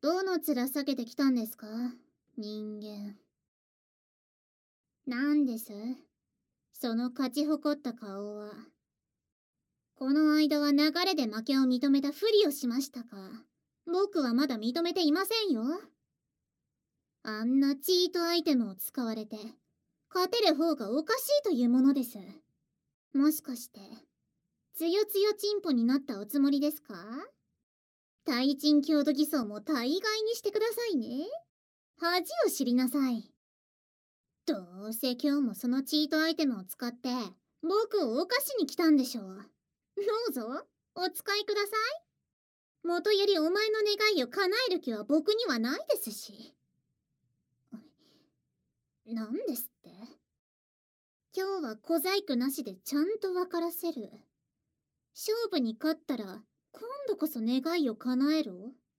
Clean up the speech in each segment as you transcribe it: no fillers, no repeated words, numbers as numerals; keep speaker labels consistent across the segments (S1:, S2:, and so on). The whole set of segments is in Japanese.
S1: どの面下げてきたんですか、人間。なんです、その勝ち誇った顔は。この間は流れで負けを認めたふりをしましたか。僕はまだ認めていませんよ。あんなチートアイテムを使われて勝てる方がおかしいというものです。もしかしてつよつよチンポになったおつもりですか。対人強度偽装も大概にしてくださいね。恥を知りなさい。どうせ今日もそのチートアイテムを使って僕を犯しに来たんでしょう。どうぞお使いください。元よりお前の願いを叶える気は僕にはないですし。なんですって。今日は小細工なしでちゃんと分からせる。勝負に勝ったら今度こそ願いを叶えろ。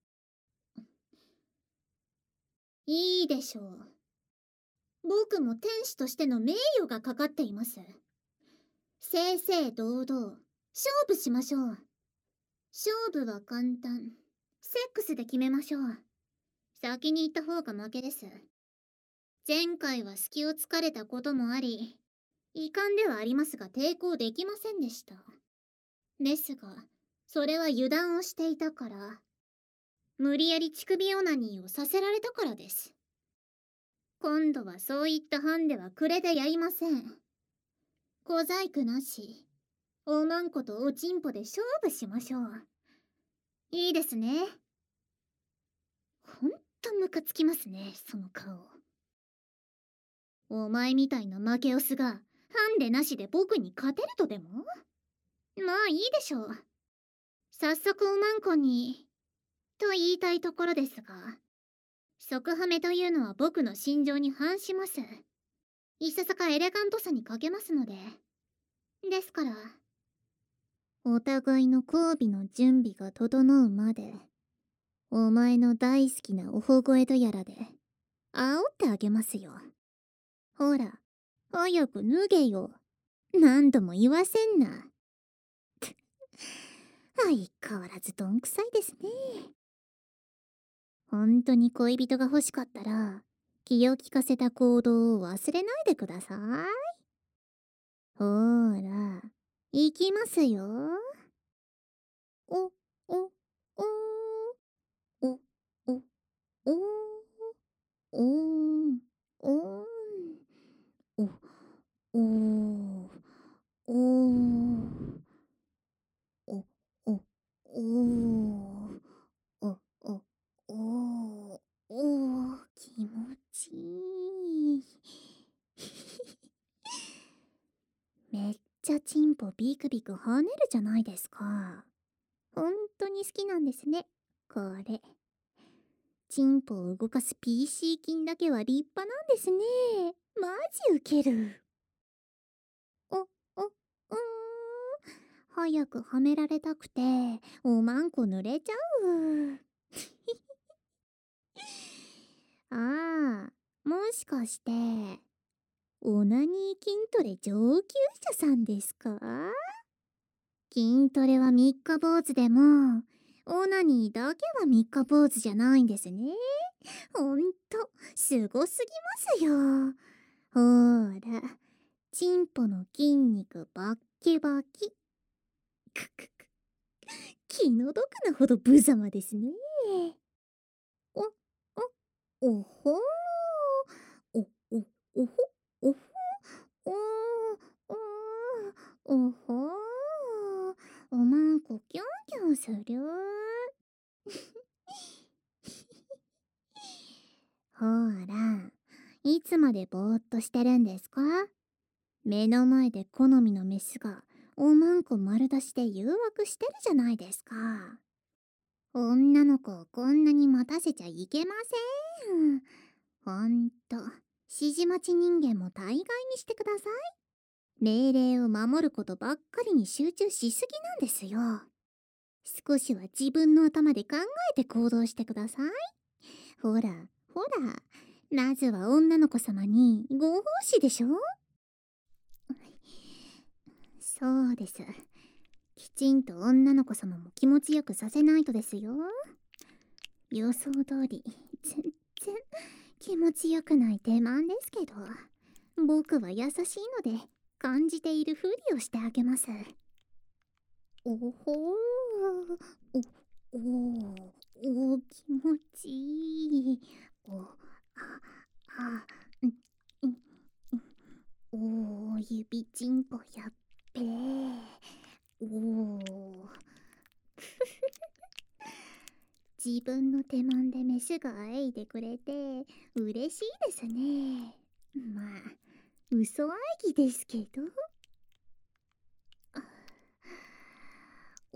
S1: いいでしょう。僕も天使としての名誉がかかっています。正々堂々勝負しましょう。勝負は簡単。セックスで決めましょう。先に行った方が負けです。前回は隙を突かれたこともあり、遺憾ではありますが抵抗できませんでした。ですが、それは油断をしていたから、無理やり乳首オナニーをさせられたからです。今度はそういったハンデはくれてやりません。小細工なし、おまんことおちんぽで勝負しましょう。いいですね。ほんとムカつきますね、その顔。お前みたいな負けオスがハンデなしで僕に勝てるとでも。まあいいでしょう。早速おまんこにと言いたいところですが、即ハメというのは僕の心情に反します。いささかエレガントさに欠けますので。ですから、お互いの交尾の準備が整うまで、お前の大好きなおほごえとやらで煽ってあげますよ。ほら、早く脱げよ。何度も言わせんな。相変わらずどんくさいですね。本当に恋人が欲しかったら、気を利かせた行動を忘れないでください。ほーら、行きますよ。お、お、お、お、お、お、お、お、お、お、お、お、お、お、お、お、お、お、気持ちいい。めっちゃチンポビクビク跳ねるじゃないですか。ほんとに好きなんですね、これ。チンポを動かす PC 筋だけは立派なんですね。マジウケる。お、お、ー早くはめられたくて、おまんこ濡れちゃう。ああ、もしかして、オナニー筋トレ上級者さんですか？筋トレは三日坊主でも、オナニーだけは三日坊主じゃないんですね。ほんと、すごすぎますよ。ほーら、チンポの筋肉バッキバキ。くくく、気の毒なほど無様ですね。お、お、おほー。お、お、おほ、おほ、おー、おー、おほー。おまんこキョンキョンする。ほーら、いつまでぼーっとしてるんですか？目の前で好みのメスがおまんこ丸出しで誘惑してるじゃないですか。女の子をこんなに待たせちゃいけません。ほんと、指示待ち人間も大概にしてください。命令を守ることばっかりに集中しすぎなんですよ。少しは自分の頭で考えて行動してください。ほら、ほら、まずは女の子様にご奉仕でしょ。そうです。きちんと女の子様も気持ちよくさせないとですよ。 予想通り全然気持ちよくない手間ですけど、僕は優しいので感じているふりをしてあげます。おほー、気持ちいい。んん指ちんぽやっべー。自分の手間でメスがあえいでくれて嬉しいですね。まあ嘘あぎですけど。す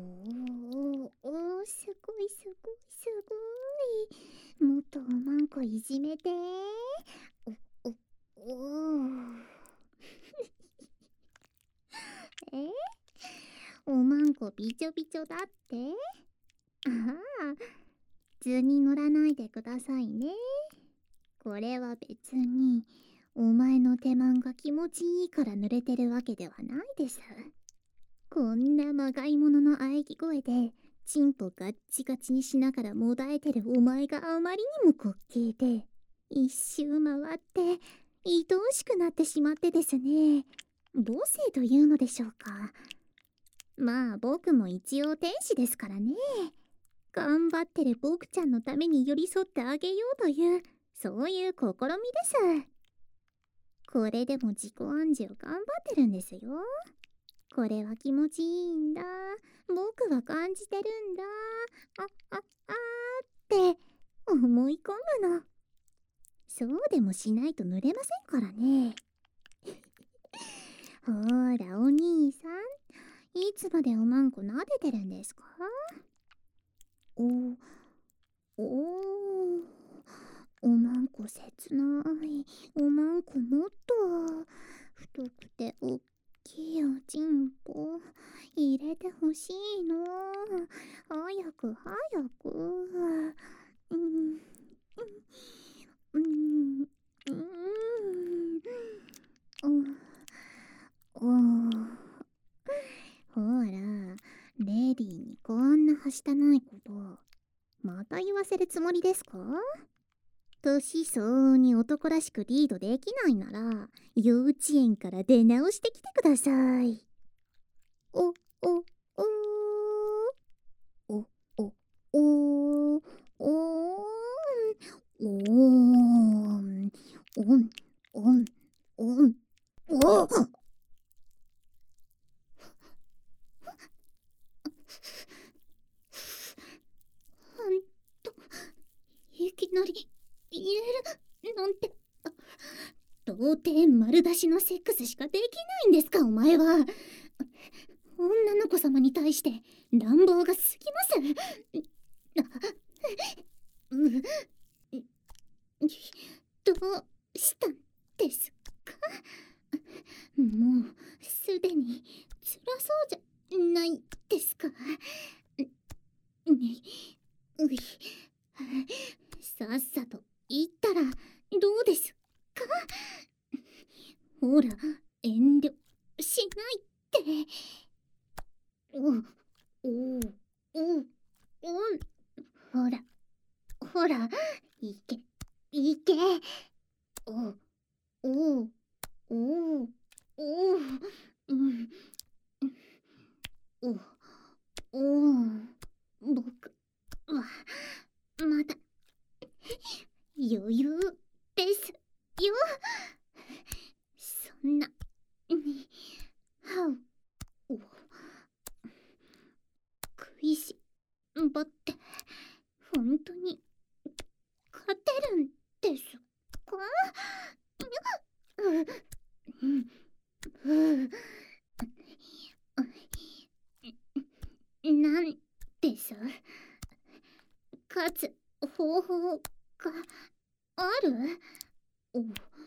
S1: ごいすごいすごい。もっとおまんこいじめて。え、おまんこびちょびちょだって。ああ、図に乗らないでくださいね。これは別にお前の手間が気持ちいいから濡れてるわけではないです。こんなまがいものの喘ぎ声でチンポガッチガチにしながらもだえてるお前があまりにも滑稽で、一周回って愛おしくなってしまってですね。母性というのでしょうか。まあ僕も一応天使ですからね。頑張ってる僕ちゃんのために寄り添ってあげようという、そういう試みです。これでも自己暗示を頑張ってるんですよ。これは気持ちいいんだ、僕は感じてるんだ、って思い込むの。そうでもしないと濡れませんからね。ほらお兄さん、いつまでおまんこ撫でてるんですか？おまんこ切ない。おまんこもっと太くておっきいおちんぽ入れてほしいの。早く早く。ほら、レディーにこんなはしたないことまた言わせるつもりですか？年相応に男らしくリードできないなら幼稚園から出直してきてください。おおおおおおおおんおんおんおんおほんと、いきなり入れるなんて。童貞丸出しのセックスしかできないんですか、お前は。女の子様に対して乱暴が過ぎます。どうしたんですか？もうすでに辛そうじゃないですか。さっさと言ったらどうですか？ほら遠慮しないって。ほらほら、いけいけ。おおおおうんおお僕はまだ余裕ですよ。そんなに歯を食いしばって本当に勝てるんですか？なんです勝つ方法がある？お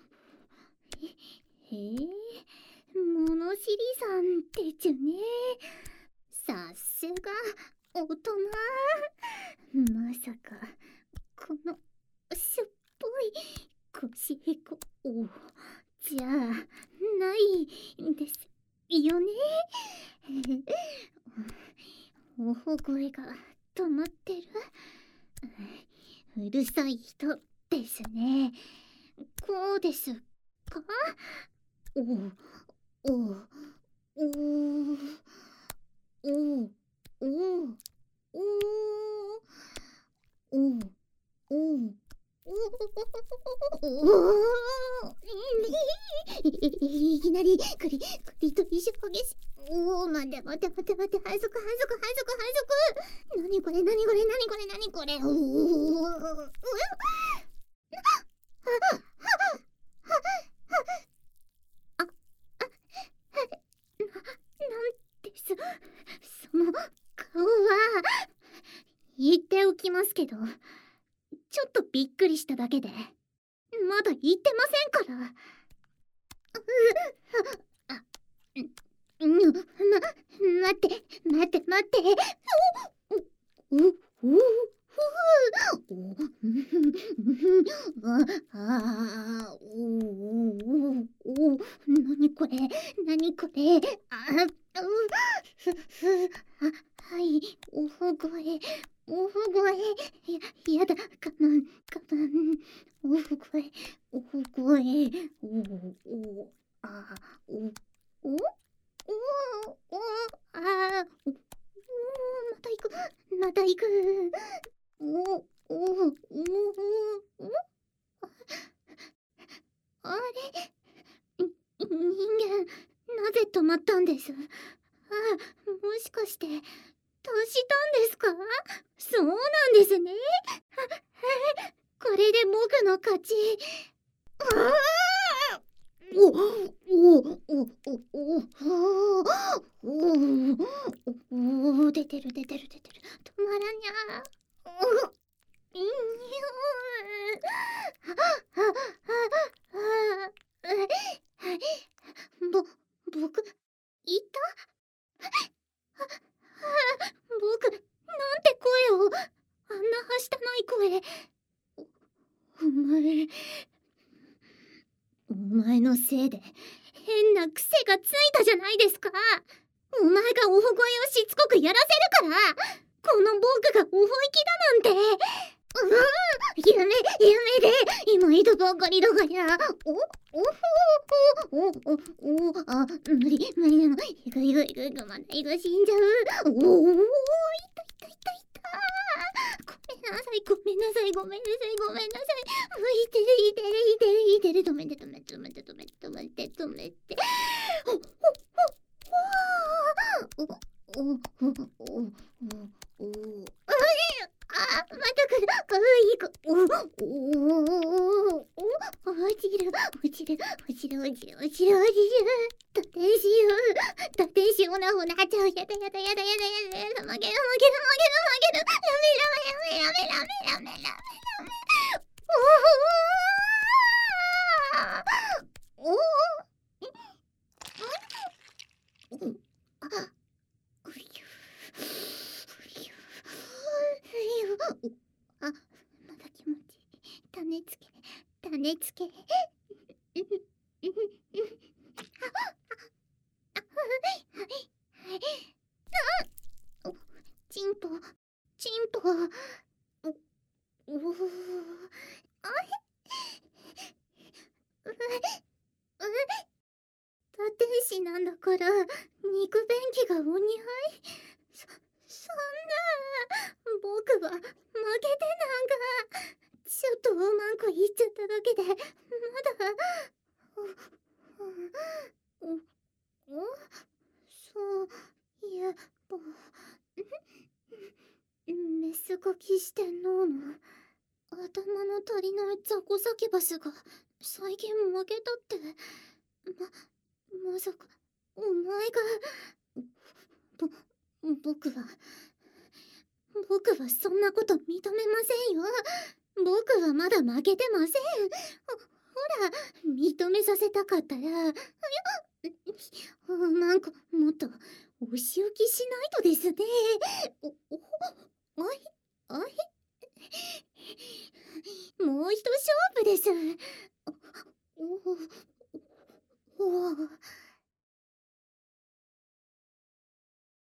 S1: へえ、物知りさんってちゅね。さすが大人。まさかこのしょっぽい腰へこじゃないんですよね。おほ声が止まってる。 うるさい人ですね。こうですか？おう、おう、おう、おう、おう、おう、おう、おう、いきなりクリと一緒激しい。おお、待て待て待て待て、配属配属配属配属。なにこれなにこれなにこれなにこれ。おお。あ、なんですその顔は。言っておきますけど、ちょっとびっくりしただけで、まだ言ってませんから。あ、待って待って待って。おおおおあおおお、なにこれなにこれ。はい、大声大声。やだ、我慢我慢。大声大声。おあおおおあおまた行くまた行く。おおおおあれ、人間なぜ止まったんです？もしかして達したんですか？そうなんですね。これで僕の勝ち。おおおおおおお、出てる出てる出てる。止まらにゃ。いにゅ僕いた。僕なんて声を、あんなはしたない声。お前のせいで変な癖がついたじゃないですか。お前が大声をしつこくやらせるから、この僕が大声気だなんて。夢で今いたばかりだから。無理なの。いくまだいく死んじゃう。いた。ごめんなさい。向いてる。止めて。また来る。かわいい子。落ちる。打点しようなほなっちゃう。やだ。負ける。やめ。おお。まだ気持ちいい。種付け。チンポ。おお。打天使なんだから肉便器がお似合い。そんな。僕は負けてなんか。ちょっとおまんこ言っちゃっただけでまだ。そういえばメスガキ四天王の頭の足りない雑魚サキュバスが最近負けたって。まさかお前が。僕はそんなこと認めませんよ。僕はまだ負けてません。ほら、認めさせたかったら、おまんこもっとお仕置きしないとですね。